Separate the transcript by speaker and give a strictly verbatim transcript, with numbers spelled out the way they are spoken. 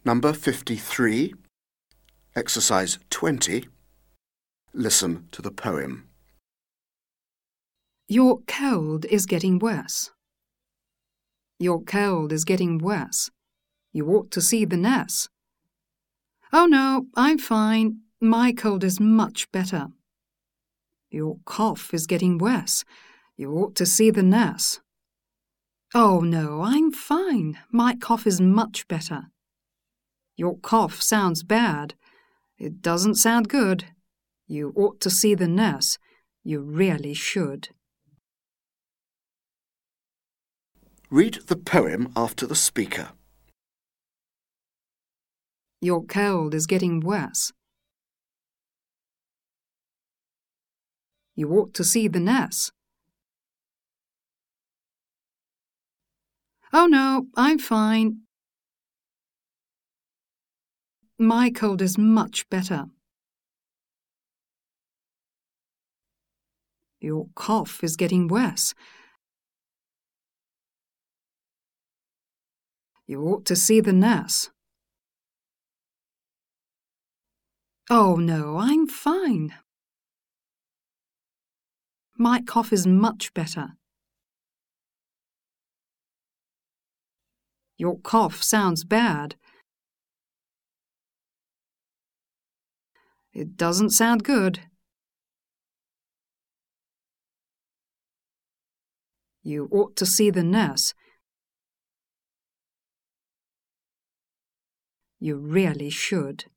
Speaker 1: Number fifty-three, exercise twenty. Listen to the poem.
Speaker 2: Your cold is getting worse. Your cold is getting worse. You ought to see the nurse. Oh no, I'm fine. My cold is much better. Your cough is getting worse. You ought to see the nurse. Oh no, I'm fine. My cough is much better. Your cough sounds bad. It doesn't sound good. You ought to see the nurse. You really should.
Speaker 1: Read the poem after the speaker.
Speaker 2: Your cold is getting worse. You ought to see the nurse. Oh no, I'm fine. My cold is much better. Your cough is getting worse. You ought to see the nurse. Oh no, I'm fine. My cough is much better. Your cough sounds bad. It doesn't sound good. You ought to see the nurse. You really should.